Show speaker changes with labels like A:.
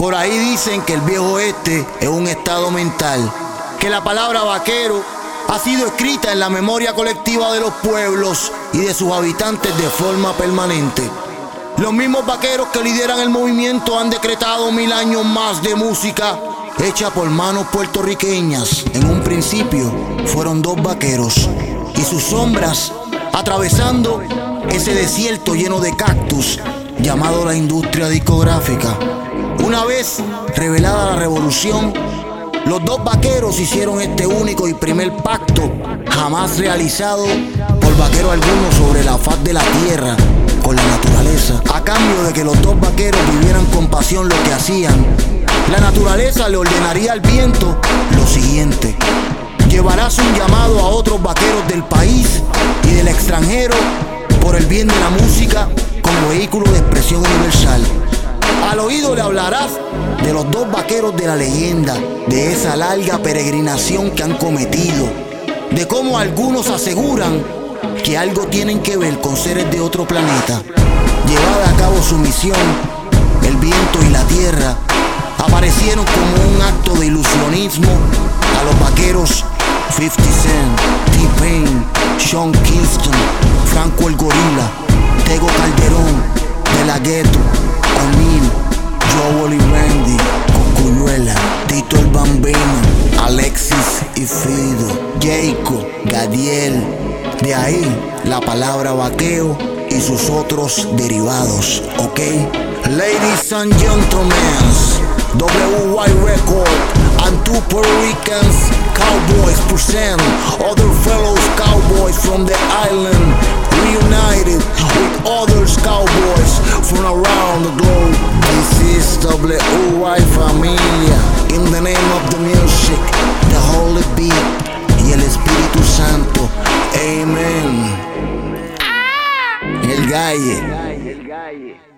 A: Por ahí dicen que el viejo oeste es un estado mental, que la palabra vaquero ha sido escrita en la memoria colectiva de los pueblos y de sus habitantes de forma permanente. Los mismos vaqueros que lideran el movimiento han decretado 1000 años más de música hecha por manos puertorriqueñas. En un principio fueron 2 vaqueros y sus sombras atravesando ese desierto lleno de cactus llamado la industria discográfica. Una vez revelada la revolución, los 2 vaqueros hicieron este único y primer pacto jamás realizado por vaquero alguno sobre la faz de la tierra con la naturaleza. A cambio de que los 2 vaqueros vivieran con pasión lo que hacían, la naturaleza le ordenaría al viento lo siguiente: llevarás un llamado a otros vaqueros del país y del extranjero por el bien de la música como vehículo de expresión universal. Al oído le hablarás de los 2 vaqueros de la leyenda, de esa larga peregrinación que han cometido, de cómo algunos aseguran que algo tienen que ver con seres de otro planeta. Llevada a cabo su misión, el viento y la tierra aparecieron como un acto de ilusionismo a los vaqueros 50 Cent, T-Pain, Sean Kingston, Franco el Gorila, Tego Calderón, De La Ghetto, O'Neal, Joel y Randy, Cocuyuela, Tito el Bambino, Alexis y Fido, Jacob, Gadiel. De ahí la palabra vaqueo y sus otros derivados, ¿ok? Ladies and gentlemen, WY Record and 2 Puerto Ricans cowboys present other fellow cowboys from the island, reunited with other cowboys from around the globe. This is WY Familia, in the name of the music, the Holy Beat y el Espíritu Santo. Amen. El Galle.